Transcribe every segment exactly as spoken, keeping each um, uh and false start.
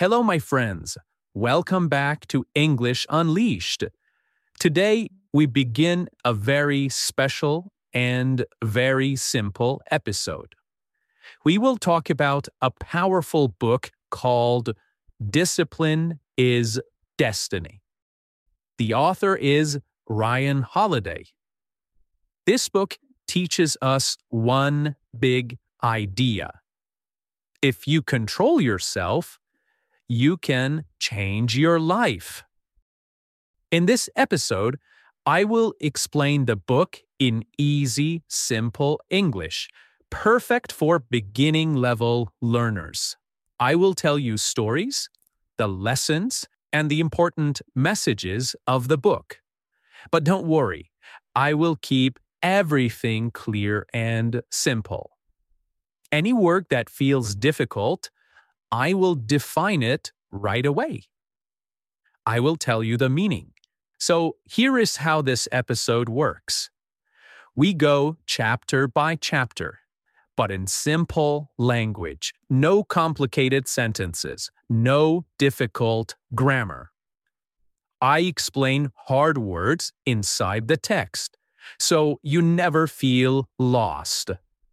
Hello, my friends. Welcome back to English Unleashed. Today, we begin a very special and very simple episode. We will talk about a powerful book called Discipline is Destiny. The author is Ryan Holiday. This book teaches us one big idea. If you control yourself, you can change your life. In this episode, I will explain the book in easy, simple English, perfect for beginning-level learners. I will tell you stories, the lessons, and the important messages of the book. But don't worry, I will keep everything clear and simple. Any word that feels difficult, I will define it right away. I will tell you the meaning. So here is how this episode works. We go chapter by chapter, but in simple language, no complicated sentences, no difficult grammar. I explain hard words inside the text, so you never feel lost.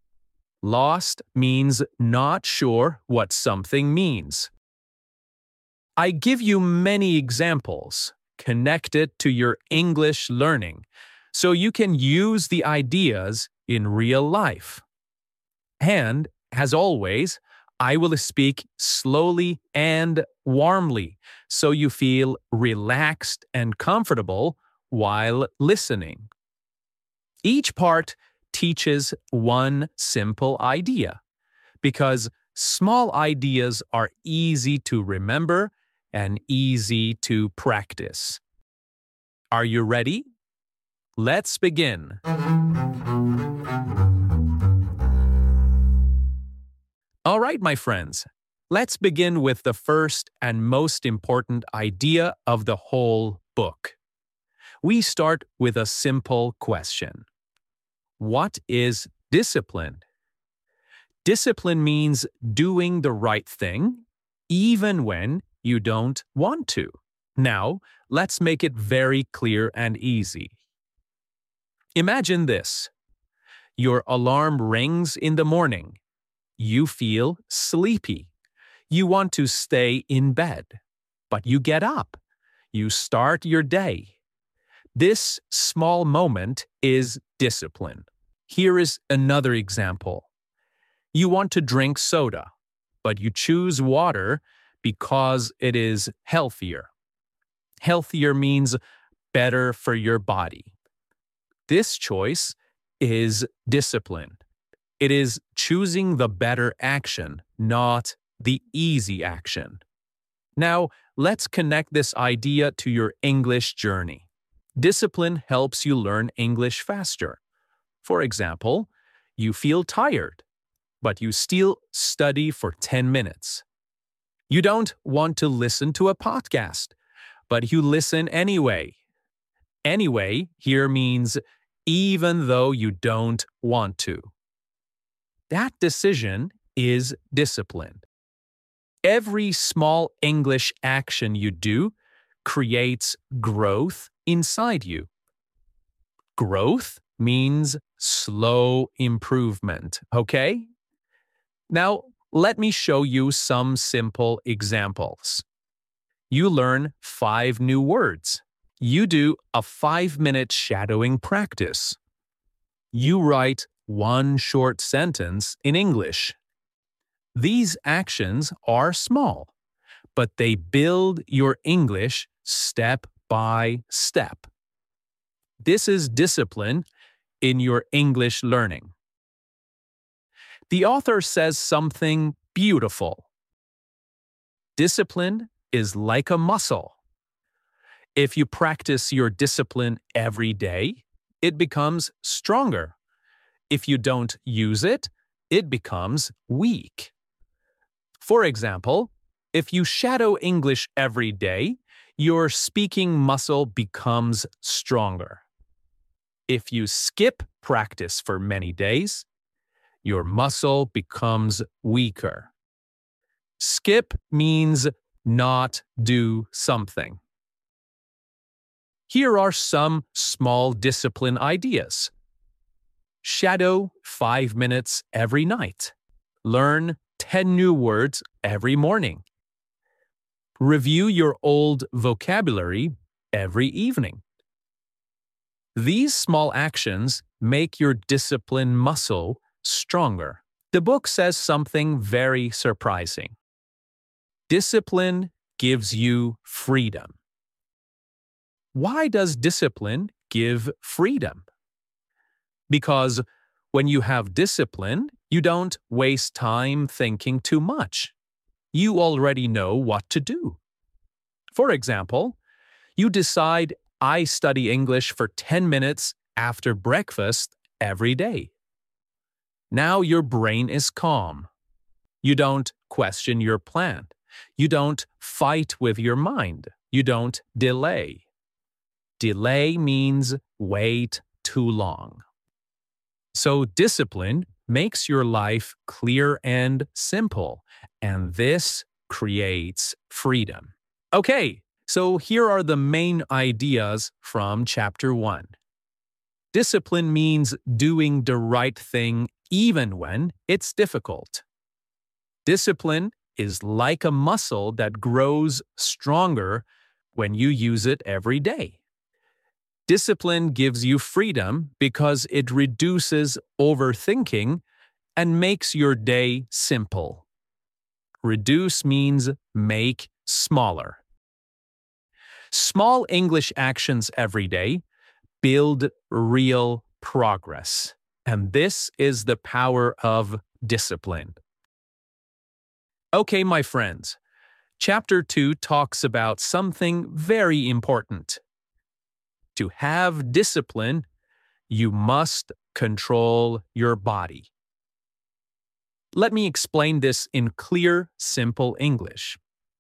Lost means not sure what something means. I give you many examples connected to your English learning, so you can use the ideas in real life. And, as always, I will speak slowly and warmly, so you feel relaxed and comfortable while listening. Each part teaches one simple idea, because small ideas are easy to remember and easy to practice. Are you ready? Let's begin. All right, my friends, let's begin with the first and most important idea of the whole book. We start with a simple question. What is discipline? Discipline means doing the right thing, even when you don't want to. Now, let's make it very clear and easy. Imagine this. Your alarm rings in the morning. You feel sleepy. You want to stay in bed, but you get up. You start your day. This small moment is discipline. Here is another example. You want to drink soda, but you choose water because it is healthier. Healthier means better for your body. This choice is discipline. It is choosing the better action, not the easy action. Now, let's connect this idea to your English journey. Discipline helps you learn English faster. For example, you feel tired, but you still study for ten minutes. You don't want to listen to a podcast, but you listen anyway. Anyway here means even though you don't want to. That decision is discipline. Every small English action you do creates growth inside you. Growth means slow improvement, okay? Now, let me show you some simple examples. You learn five new words. You do a five-minute shadowing practice. You write one short sentence in English. These actions are small, but they build your English step by step. This is discipline in your English learning. The author says something beautiful. Discipline is like a muscle. If you practice your discipline every day, it becomes stronger. If you don't use it, it becomes weak. For example, if you shadow English every day, your speaking muscle becomes stronger. If you skip practice for many days, your muscle becomes weaker. Skip means not do something. Here are some small discipline ideas. Shadow five minutes every night. Learn ten new words every morning. Review your old vocabulary every evening. These small actions make your discipline muscle stronger. The book says something very surprising. Discipline gives you freedom. Why does discipline give freedom? Because when you have discipline, you don't waste time thinking too much. You already know what to do. For example, you decide, I study English for ten minutes after breakfast every day. Now your brain is calm. You don't question your plan. You don't fight with your mind. You don't delay. Delay means wait too long. So discipline makes your life clear and simple, and this creates freedom. Okay, so here are the main ideas from chapter one. Discipline means doing the right thing even when it's difficult. Discipline is like a muscle that grows stronger when you use it every day. Discipline gives you freedom because it reduces overthinking and makes your day simple. Reduce means make smaller. Small English actions every day build real progress, and this is the power of discipline. Okay, my friends, chapter two talks about something very important. To have discipline, you must control your body. Let me explain this in clear, simple English.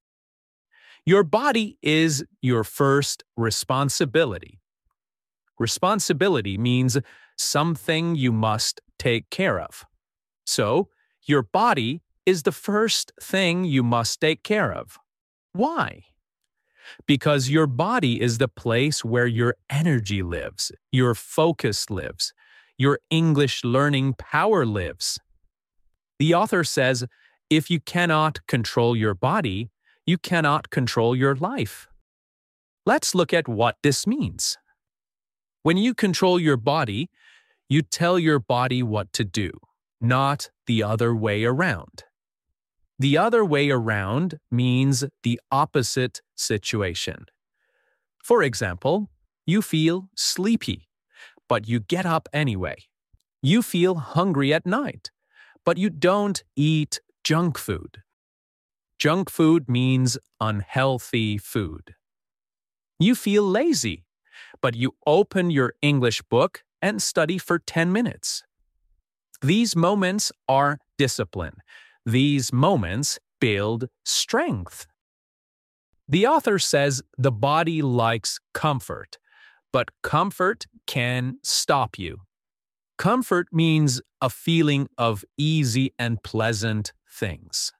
Your body is your first responsibility. Responsibility means something you must take care of. So, your body is the first thing you must take care of. Why? Because your body is the place where your energy lives, your focus lives, your English learning power lives. The author says, if you cannot control your body, you cannot control your life. Let's look at what this means. When you control your body, you tell your body what to do, not the other way around. The other way around means the opposite situation. For example, you feel sleepy, but you get up anyway. You feel hungry at night, but you don't eat junk food. Junk food means unhealthy food. You feel lazy, but you open your English book and study for ten minutes. These moments are discipline. These moments build strength. The author says the body likes comfort, but comfort can stop you. Comfort means a feeling of easy and pleasant things.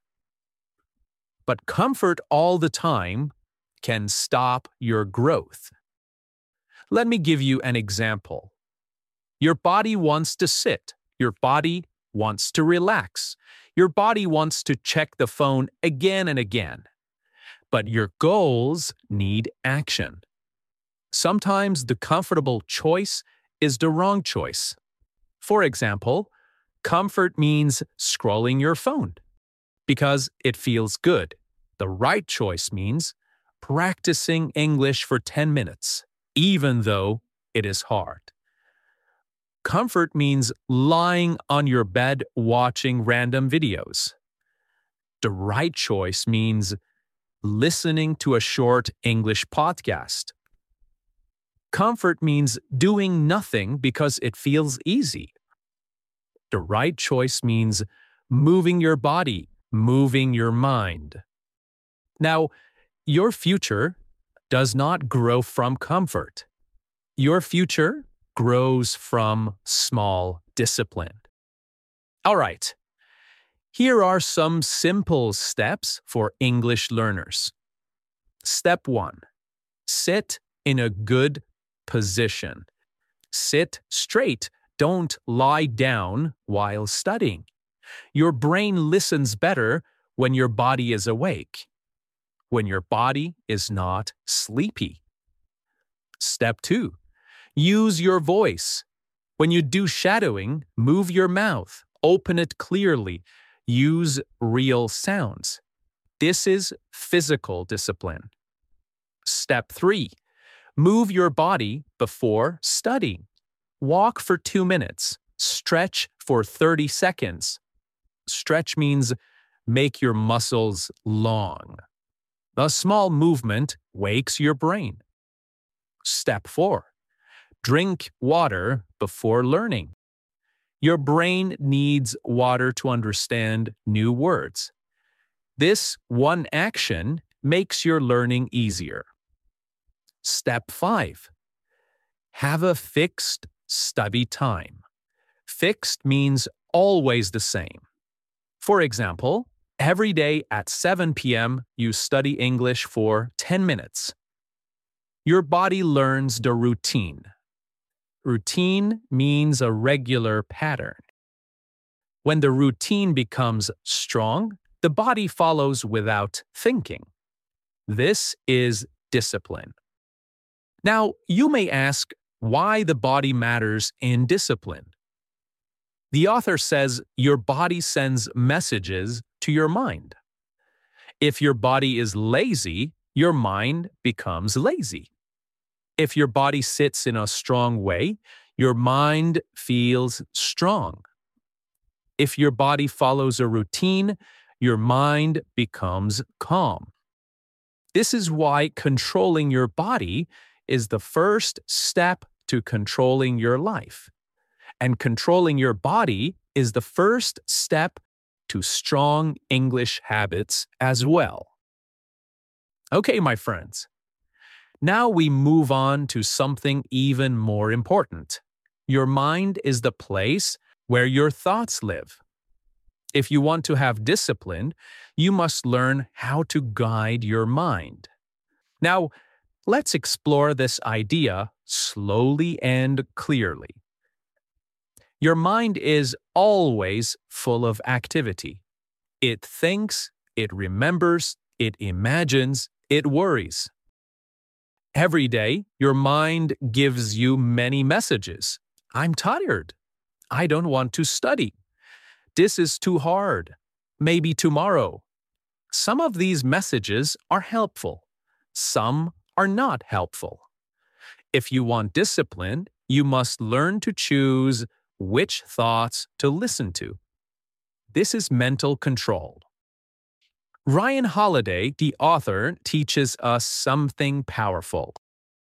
But comfort all the time can stop your growth. Let me give you an example. Your body wants to sit. Your body wants to relax. Your body wants to check the phone again and again. But your goals need action. Sometimes the comfortable choice is the wrong choice. For example, comfort means scrolling your phone because it feels good. The right choice means practicing English for ten minutes, even though it is hard. Comfort means lying on your bed watching random videos. The right choice means listening to a short English podcast. Comfort means doing nothing because it feels easy. The right choice means moving your body, moving your mind. Now, your future does not grow from comfort. Your future grows from small discipline. All right. Here are some simple steps for English learners. Step one. Sit in a good position. Sit straight. Don't lie down while studying. Your brain listens better when your body is awake, when your body is not sleepy. Step two. Use your voice. When you do shadowing, move your mouth, open it clearly, use real sounds. This is physical discipline. Step three. Move your body before studying. Walk for two minutes. Stretch for thirty seconds. Stretch means make your muscles long. A small movement wakes your brain. Step four. Drink water before learning. Your brain needs water to understand new words. This one action makes your learning easier. Step five. Have a fixed study time. Fixed means always the same. For example, every day at seven p m you study English for ten minutes. Your body learns the routine. Routine means a regular pattern. When the routine becomes strong, the body follows without thinking. This is discipline. Now, you may ask why the body matters in discipline. The author says your body sends messages to your mind. If your body is lazy, your mind becomes lazy. If your body sits in a strong way, your mind feels strong. If your body follows a routine, your mind becomes calm. This is why controlling your body is the first step to controlling your life. And controlling your body is the first step to strong English habits as well. Okay, my friends. Now we move on to something even more important. Your mind is the place where your thoughts live. If you want to have discipline, you must learn how to guide your mind. Now, let's explore this idea slowly and clearly. Your mind is always full of activity. It thinks, it remembers, it imagines, it worries. Every day, your mind gives you many messages. I'm tired. I don't want to study. This is too hard. Maybe tomorrow. Some of these messages are helpful. Some are not helpful. If you want discipline, you must learn to choose which thoughts to listen to. This is mental control. Ryan Holiday, the author, teaches us something powerful.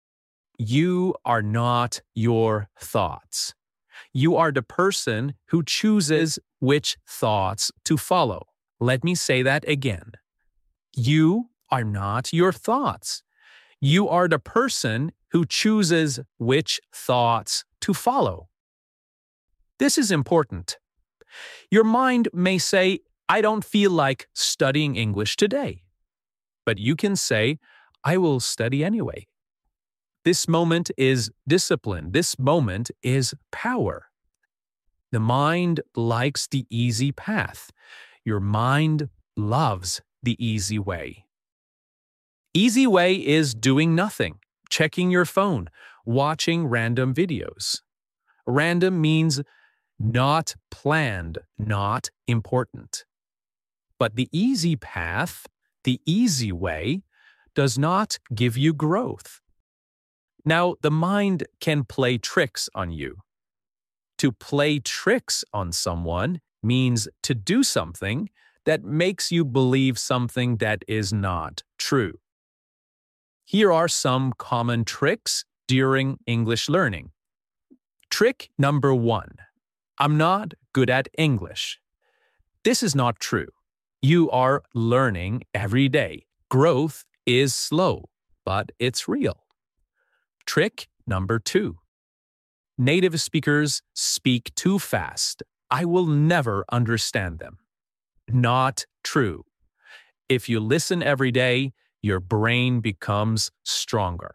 You are not your thoughts. You are the person who chooses which thoughts to follow. Let me say that again. You are not your thoughts. You are the person who chooses which thoughts to follow. This is important. Your mind may say, I don't feel like studying English today. But you can say, I will study anyway. This moment is discipline. This moment is power. The mind likes the easy path. Your mind loves the easy way. Easy way is doing nothing, checking your phone, watching random videos. Random means not planned, not important. But the easy path, the easy way, does not give you growth. Now, the mind can play tricks on you. To play tricks on someone means to do something that makes you believe something that is not true. Here are some common tricks during English learning. Trick number one. I'm not good at English. This is not true. You are learning every day. Growth is slow, but it's real. Trick number two. Native speakers speak too fast. I will never understand them. Not true. If you listen every day, your brain becomes stronger.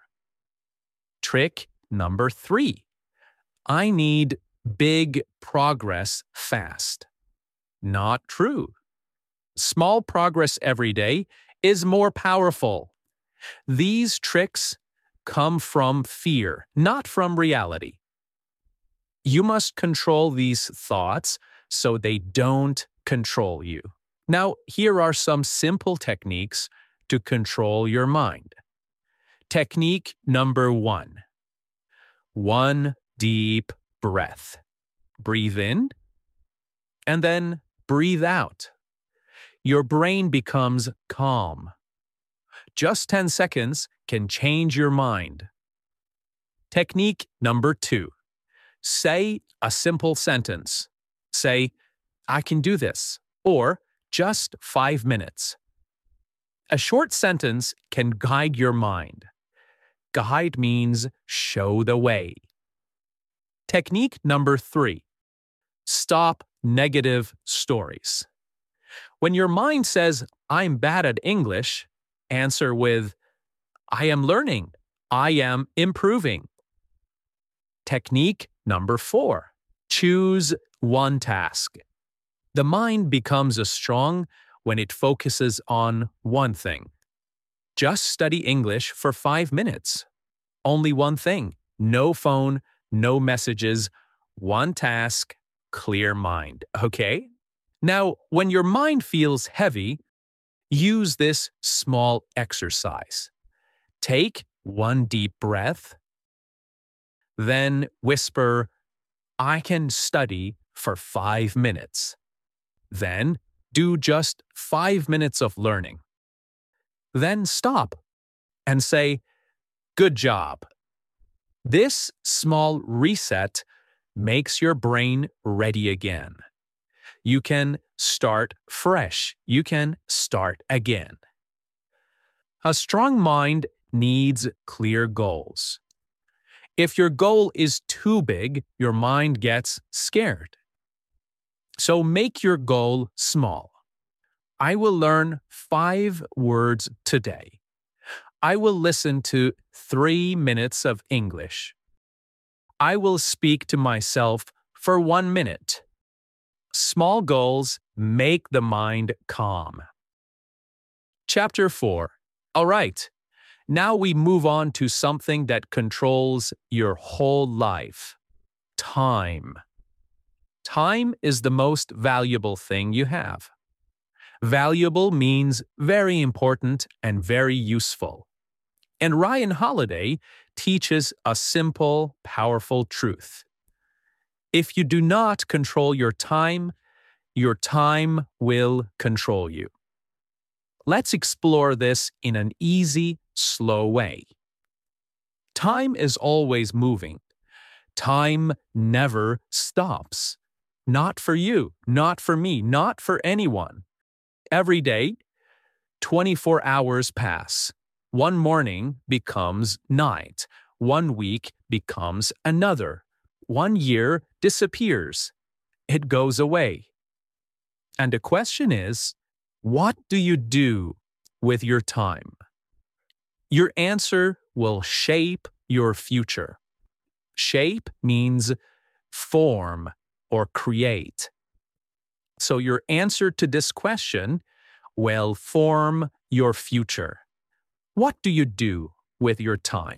Trick number three. I need big progress fast. Not true. Small progress every day is more powerful. These tricks come from fear, not from reality. You must control these thoughts so they don't control you. Now, here are some simple techniques to control your mind. Technique number one. One deep breath. Breathe in and then breathe out. Your brain becomes calm. Just ten seconds can change your mind. Technique number two. Say a simple sentence. Say, I can do this, or just five minutes. A short sentence can guide your mind. Guide means show the way. Technique number three. Stop negative stories. When your mind says, I'm bad at English, answer with, I am learning. I am improving. Technique number four. Choose one task. The mind becomes strong when it focuses on one thing. Just study English for five minutes. Only one thing. No phone, no messages, one task, clear mind. Okay? Now, when your mind feels heavy, use this small exercise. Take one deep breath, then whisper, I can study for five minutes. Then do just five minutes of learning. Then stop and say, good job. This small reset makes your brain ready again. You can start fresh. You can start again. A strong mind needs clear goals. If your goal is too big, your mind gets scared. So make your goal small. I will learn five words today. I will listen to three minutes of English. I will speak to myself for one minute. Small goals make the mind calm. Chapter four. All right. Now we move on to something that controls your whole life. Time. Time is the most valuable thing you have. Valuable means very important and very useful. And Ryan Holiday teaches a simple, powerful truth. If you do not control your time, your time will control you. Let's explore this in an easy, slow way. Time is always moving. Time never stops. Not for you, not for me, not for anyone. Every day, twenty-four hours pass. One morning becomes night. One week becomes another. One year disappears. It goes away. And the question is, what do you do with your time? Your answer will shape your future. Shape means form or create. So your answer to this question will form your future. What do you do with your time?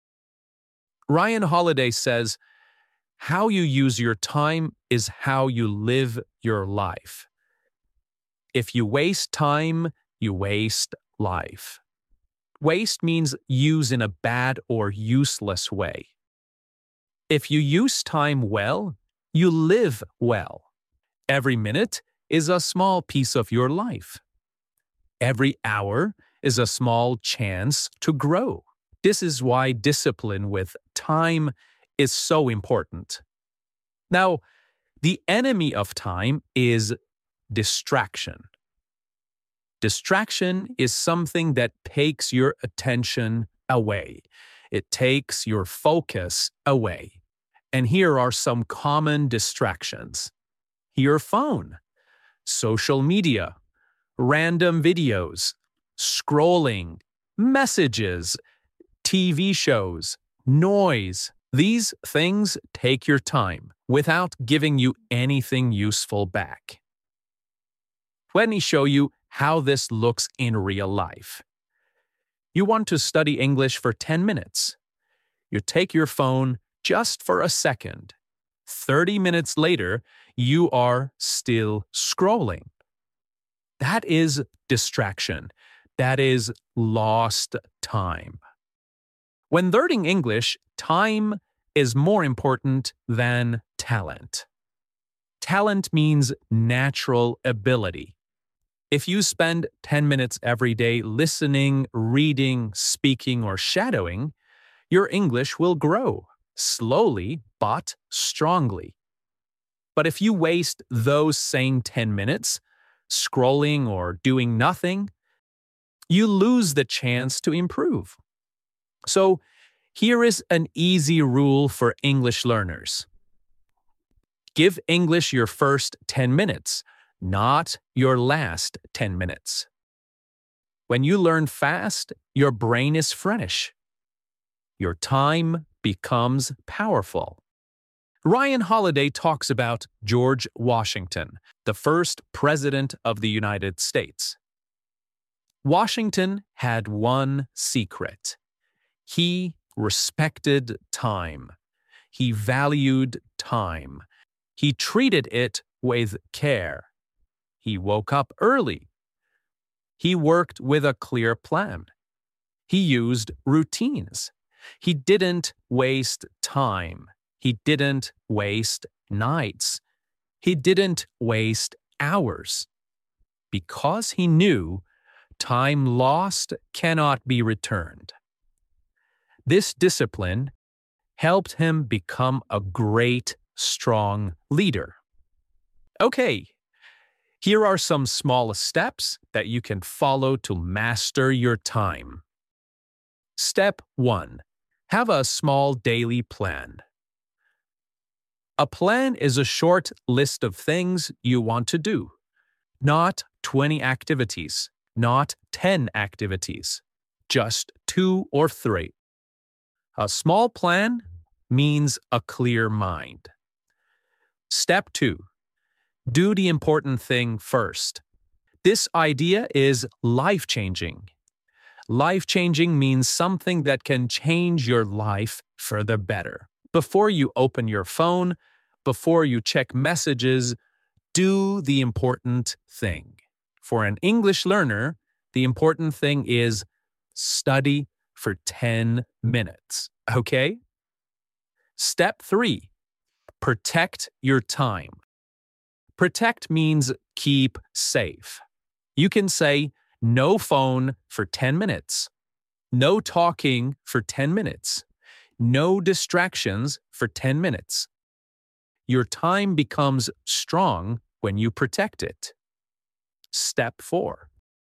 Ryan Holiday says, how you use your time is how you live your life. If you waste time, you waste life. Waste means use in a bad or useless way. If you use time well, you live well. Every minute is a small piece of your life. Every hour is a small chance to grow. This is why discipline with time is so important. Now, the enemy of time is distraction. Distraction is something that takes your attention away. It takes your focus away. And here are some common distractions. Your phone. social media, random videos, scrolling, messages, T V shows, noise. These things take your time without giving you anything useful back. Let me show you how this looks in real life. You want to study English for ten minutes. You take your phone just for a second. thirty minutes later, you are still scrolling. That is distraction. That is lost time. When learning English, time is more important than talent. Talent means natural ability. If you spend ten minutes every day listening, reading, speaking, or shadowing, your English will grow, slowly but strongly. But if you waste those same ten minutes scrolling or doing nothing, you lose the chance to improve. So, here is an easy rule for English learners. Give English your first ten minutes, not your last ten minutes. When you learn fast, your brain is fresh. Your time becomes powerful. Ryan Holiday talks about George Washington, the first president of the United States. Washington had one secret. He respected time. He valued time. He treated it with care. He woke up early. He worked with a clear plan. He used routines. He didn't waste time. He didn't waste nights. He didn't waste hours. Because he knew time lost cannot be returned. This discipline helped him become a great, strong leader. Okay, here are some small steps that you can follow to master your time. Step one. Have a small daily plan. A plan is a short list of things you want to do, not twenty activities, not ten activities, just two or three. A small plan means a clear mind. Step two. Do the important thing first. This idea is life-changing. Life-changing means something that can change your life for the better. Before you open your phone, before you check messages, do the important thing. For an English learner, the important thing is study for ten minutes, okay? Step three, protect your time. Protect means keep safe. You can say no phone for ten minutes, no talking for ten minutes, no distractions for ten minutes. Your time becomes strong when you protect it. Step four.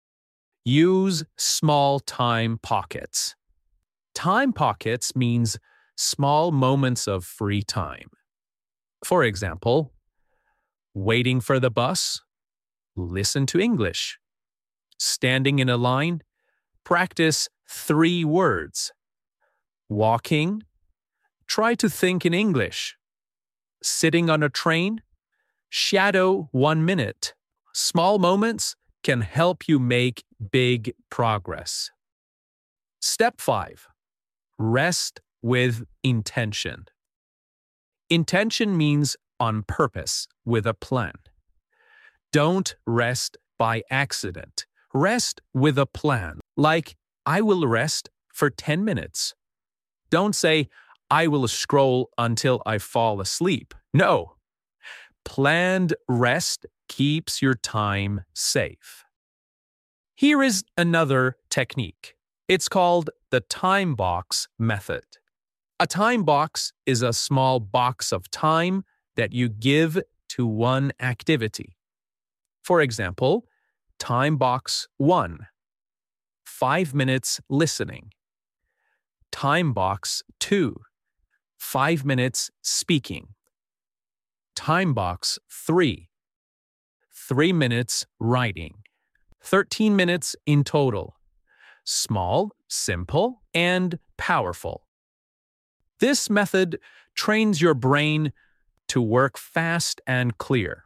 Use small time pockets. Time pockets means small moments of free time. For example, waiting for the bus, listen to English. Standing in a line, practice three words. Walking, try to think in English. Sitting on a train, shadow one minute. Small moments can help you make big progress. Step five. Rest with intention. Intention means on purpose, with a plan. Don't rest by accident. Rest with a plan, like, I will rest for ten minutes. Don't say, I will scroll until I fall asleep. No. Planned rest keeps your time safe. Here is another technique. It's called the time box method. A time box is a small box of time that you give to one activity. For example, time box one, five minutes listening. Time box two, five minutes speaking. Time box three, three minutes writing. thirteen minutes in total. Small, simple, and powerful. This method trains your brain to work fast and clear.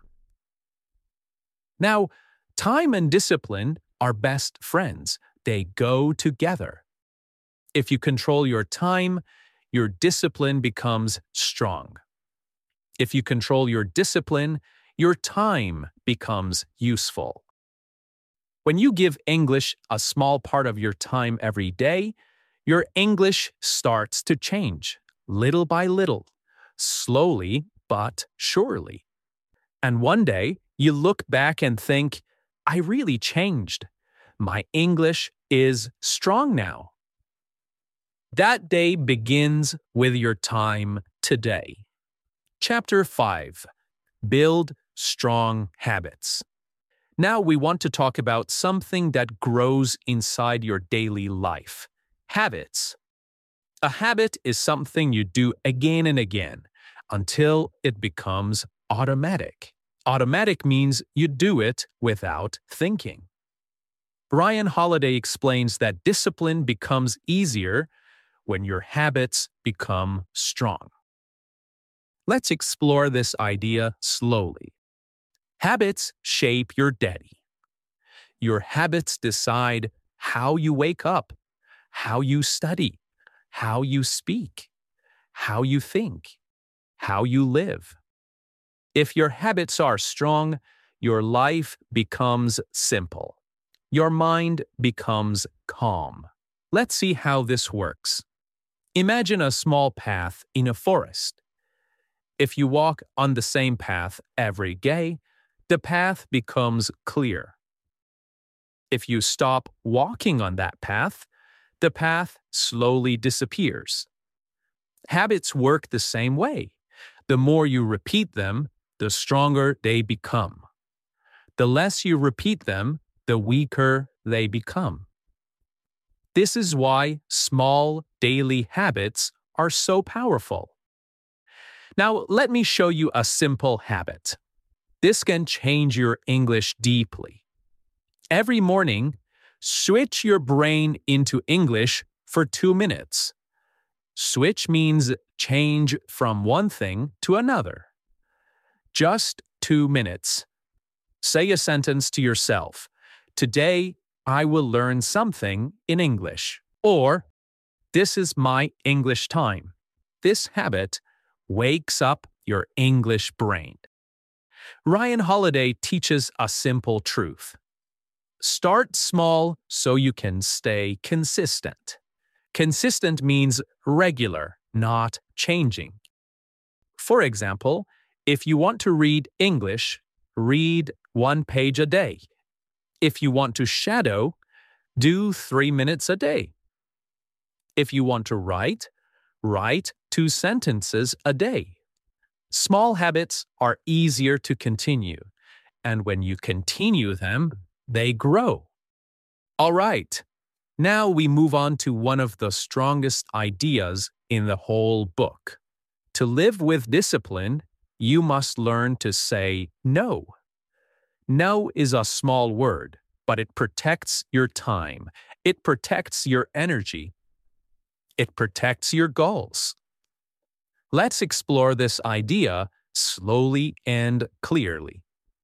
Now, time and discipline are best friends. They go together. If you control your time, your discipline becomes strong. If you control your discipline, your time becomes useful. When you give English a small part of your time every day, your English starts to change, little by little, slowly but surely. And one day, you look back and think, I really changed. My English is strong now. That day begins with your time today. Chapter five. Build strong habits. Now we want to talk about something that grows inside your daily life. Habits. A habit is something you do again and again until it becomes automatic. Automatic means you do it without thinking. Ryan Holiday explains that discipline becomes easier when your habits become strong. Let's explore this idea slowly. Habits shape your day. Your habits decide how you wake up, how you study, how you speak, how you think, how you live. If your habits are strong, your life becomes simple. Your mind becomes calm. Let's see how this works. Imagine a small path in a forest. If you walk on the same path every day, the path becomes clear. If you stop walking on that path, the path slowly disappears. Habits work the same way. The more you repeat them, the stronger they become. The less you repeat them, the weaker they become. This is why small daily habits are so powerful. Now, let me show you a simple habit. This can change your English deeply. Every morning, switch your brain into English for two minutes. Switch means change from one thing to another. Just two minutes. Say a sentence to yourself. Today, I will learn something in English. Or, this is my English time. This habit wakes up your English brain. Ryan Holiday teaches a simple truth. Start small so you can stay consistent. Consistent means regular, not changing. For example, if you want to read English, read one page a day. If you want to shadow, do three minutes a day. If you want to write, write two sentences a day. Small habits are easier to continue, and when you continue them, they grow. All right, now we move on to one of the strongest ideas in the whole book. To live with discipline, you must learn to say no. No is a small word, but it protects your time. It protects your energy. It protects your goals. Let's explore this idea slowly and clearly.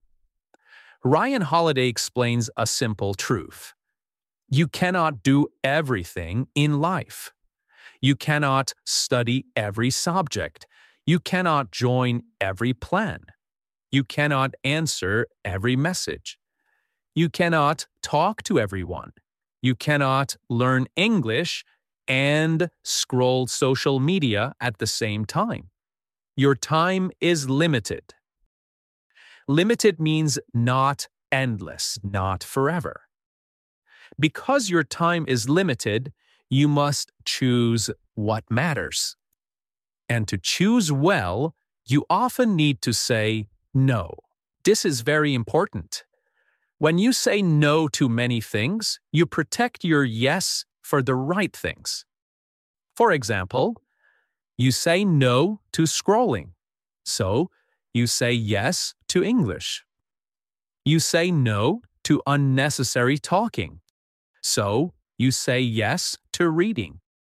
Ryan Holiday explains a simple truth. You cannot do everything in life. You cannot study every subject. You cannot join every plan. You cannot answer every message. You cannot talk to everyone. You cannot learn English and scroll social media at the same time. Your time is limited. Limited means not endless, not forever. Because your time is limited, you must choose what matters. And to choose well, you often need to say no. This is very important. When you say no to many things, you protect your yes for the right things. For example, you say no to scrolling, so you say yes to English. You say no to unnecessary talking. So, you say yes to reading.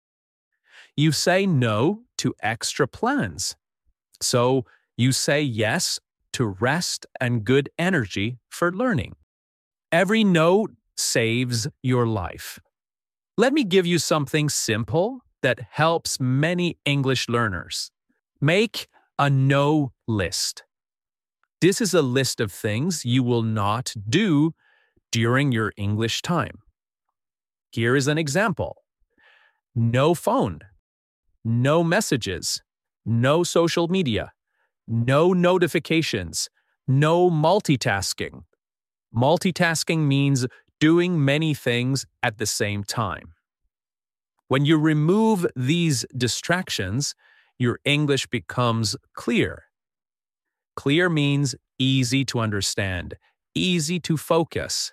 You say no to extra plans. So, you say yes to rest and good energy for learning. Every no saves your life. Let me give you something simple that helps many English learners. Make a no list. This is a list of things you will not do during your English time. Here is an example. No phone. No messages. No social media. No notifications. No multitasking. Multitasking means doing many things at the same time. When you remove these distractions, your English becomes clear. Clear means easy to understand, easy to focus.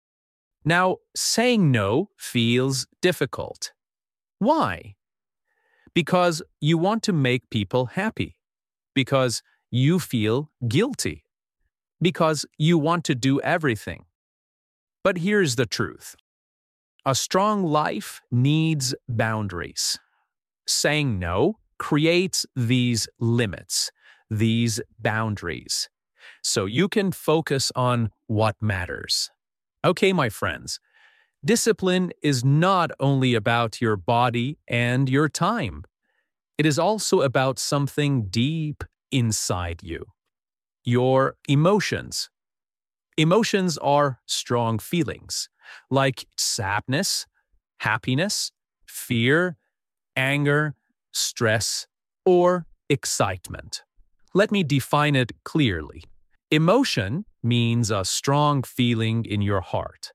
Now, saying no feels difficult. Why? Because you want to make people happy. Because you feel guilty. Because you want to do everything. But here's the truth. A strong life needs boundaries. Saying no creates these limits, these boundaries, so you can focus on what matters. Okay, my friends, discipline is not only about your body and your time. It is also about something deep inside you. Your emotions. Emotions are strong feelings, like sadness, happiness, fear, anger, stress, or excitement. Let me define it clearly. Emotion means a strong feeling in your heart.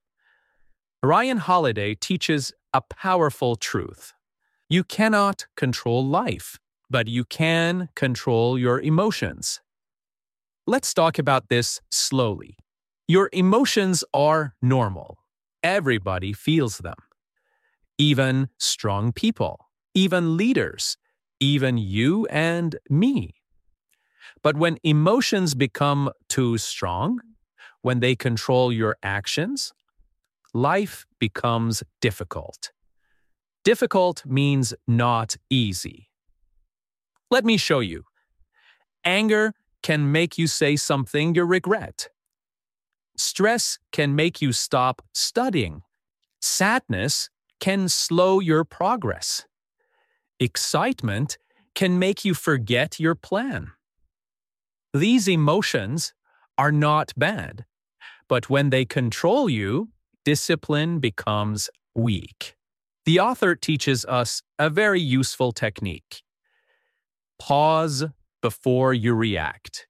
Ryan Holiday teaches a powerful truth. You cannot control life, but you can control your emotions. Let's talk about this slowly. Your emotions are normal. Everybody feels them. Even strong people, even leaders, even you and me. But when emotions become too strong, when they control your actions, life becomes difficult. Difficult means not easy. Let me show you. Anger can make you say something you regret. Stress can make you stop studying. Sadness can slow your progress. Excitement can make you forget your plan. These emotions are not bad, but when they control you, discipline becomes weak. The author teaches us a very useful technique. Pause before you react.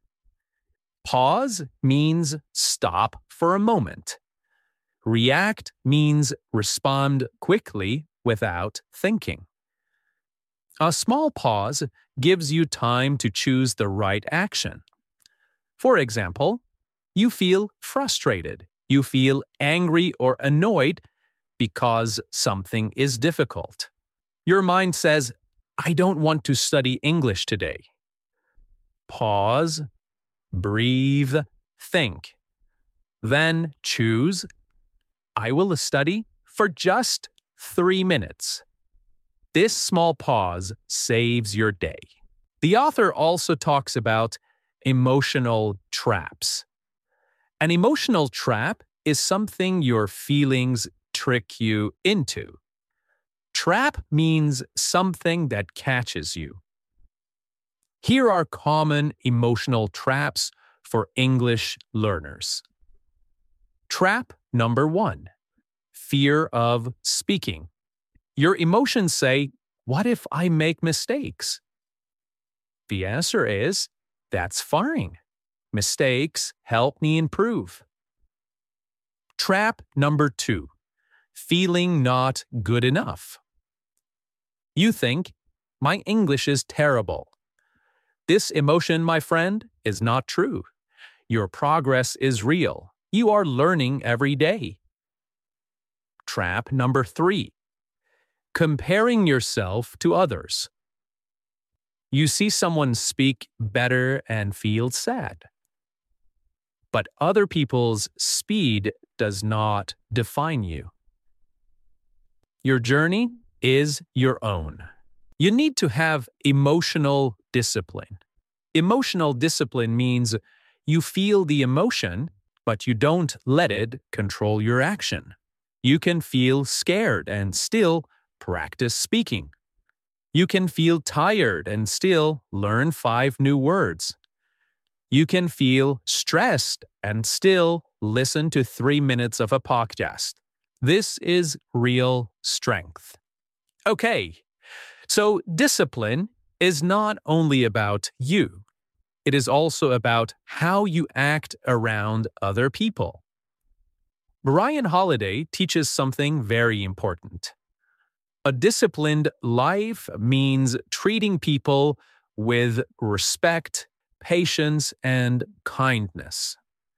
Pause means stop for a moment. React means respond quickly without thinking. A small pause gives you time to choose the right action. For example, you feel frustrated, you feel angry or annoyed because something is difficult. Your mind says, I don't want to study English today. Pause. Breathe, think. Then choose, I will study for just three minutes. This small pause saves your day. The author also talks about emotional traps. An emotional trap is something your feelings trick you into. Trap means something that catches you. Here are common emotional traps for English learners. Trap number one, fear of speaking. Your emotions say, what if I make mistakes? The answer is, that's fine. Mistakes help me improve. Trap number two, feeling not good enough. You think, my English is terrible. This emotion, my friend, is not true. Your progress is real. You are learning every day. Trap number three, comparing yourself to others. You see someone speak better and feel sad. but other people's speed does not define you. Your journey is your own. You need to have emotional discipline. Emotional discipline means you feel the emotion, but you don't let it control your action. You can feel scared and still practice speaking. You can feel tired and still learn five new words. You can feel stressed and still listen to three minutes of a podcast. This is real strength. Okay, so discipline is not only about you. It is also about how you act around other people. Ryan Holiday teaches something very important. A disciplined life means treating people with respect, patience, and kindness.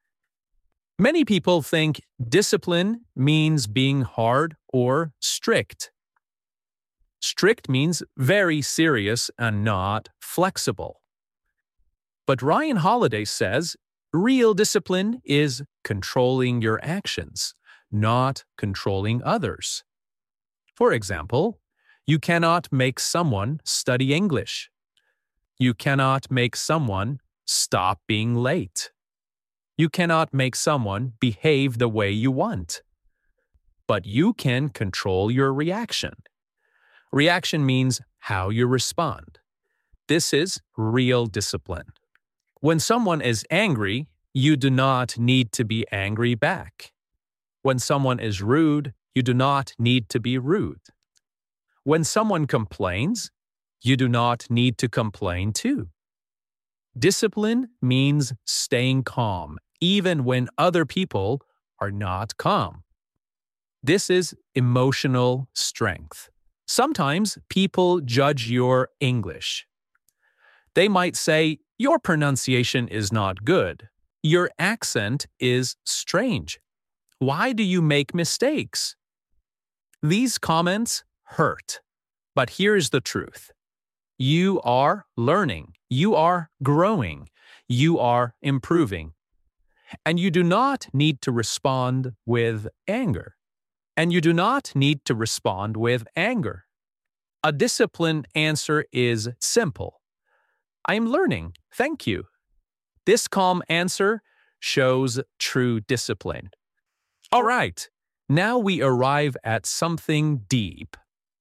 Many people think discipline means being hard or strict. Strict means very serious and not flexible. But Ryan Holiday says real discipline is controlling your actions, not controlling others. For example, you cannot make someone study English. You cannot make someone stop being late. You cannot make someone behave the way you want. But you can control your reaction. Reaction means how you respond. This is real discipline. When someone is angry, you do not need to be angry back. When someone is rude, you do not need to be rude. When someone complains, you do not need to complain too. Discipline means staying calm, even when other people are not calm. This is emotional strength. Sometimes people judge your English. They might say, your pronunciation is not good. Your accent is strange. Why do you make mistakes? These comments hurt. But here's the truth. You are learning. You are growing. You are improving. And you do not need to respond with anger. And you do not need to respond with anger. A disciplined answer is simple. I am learning. Thank you. This calm answer shows true discipline. All right, now we arrive at something deep.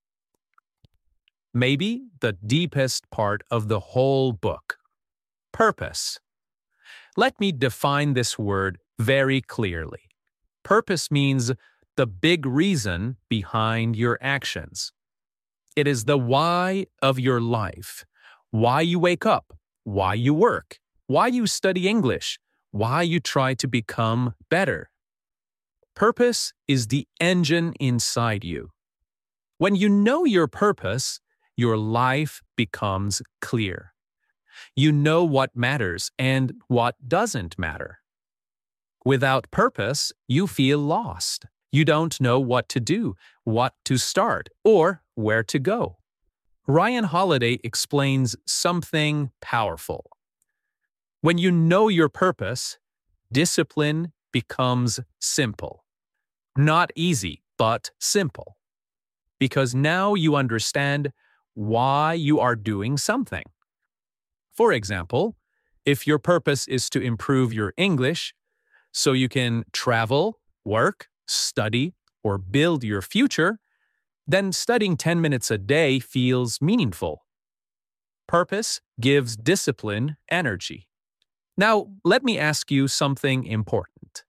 Maybe the deepest part of the whole book. Purpose. Let me define this word very clearly. Purpose means the big reason behind your actions. It is the why of your life. Why you wake up, why you work, why you study English, why you try to become better. Purpose is the engine inside you. When you know your purpose, your life becomes clear. You know what matters and what doesn't matter. Without purpose, you feel lost. You don't know what to do, what to start, or where to go. Ryan Holiday explains something powerful. When you know your purpose, discipline becomes simple. Not easy, but simple. Because now you understand why you are doing something. For example, if your purpose is to improve your English so you can travel, work, study, or build your future, then studying ten minutes a day feels meaningful. Purpose gives discipline energy. Now, let me ask you something important.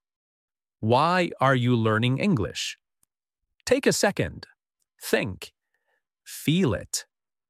Why are you learning English? Take a second. Think. Feel it.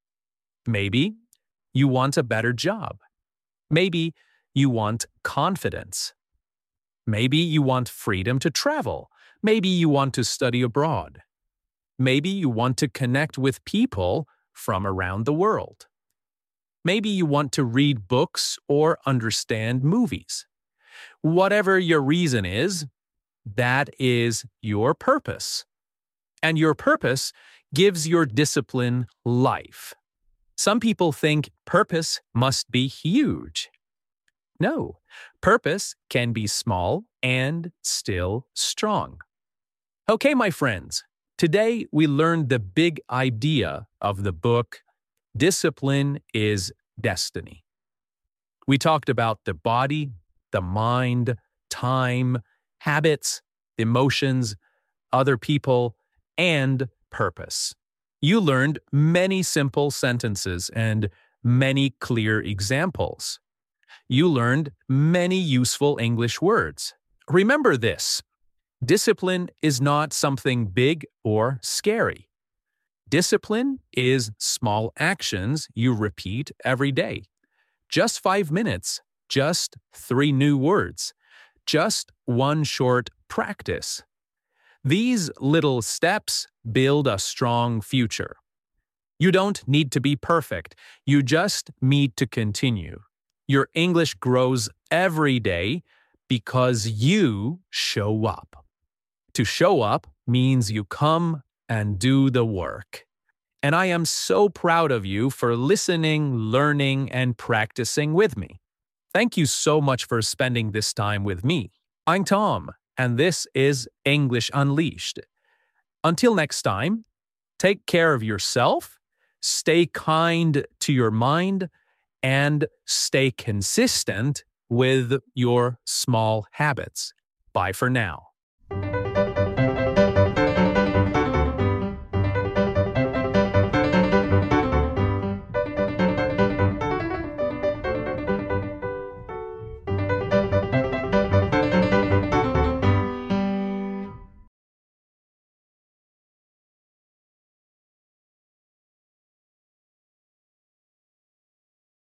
Maybe you want a better job. Maybe you want confidence. Maybe you want freedom to travel. Maybe you want to study abroad. Maybe you want to connect with people from around the world. Maybe you want to read books or understand movies. Whatever your reason is, that is your purpose. And your purpose gives your discipline life. Some people think purpose must be huge. No, Purpose can be small and still strong. Okay, my friends, today we learned the big idea of the book, Discipline is Destiny. We talked about the body, the mind, time, habits, emotions, other people, and purpose. You learned many simple sentences and many clear examples. You learned many useful English words. Remember this: discipline is not something big or scary. Discipline is small actions you repeat every day. Just five minutes, just three new words, just one short practice. These little steps build a strong future. You don't need to be perfect, you just need to continue. Your English grows every day because you show up. To show up means you come and do the work. And I am so proud of you for listening, learning, and practicing with me. Thank you so much for spending this time with me. I'm Tom, and this is English Unleashed. Until next time, take care of yourself, stay kind to your mind, and stay consistent with your small habits. Bye for now.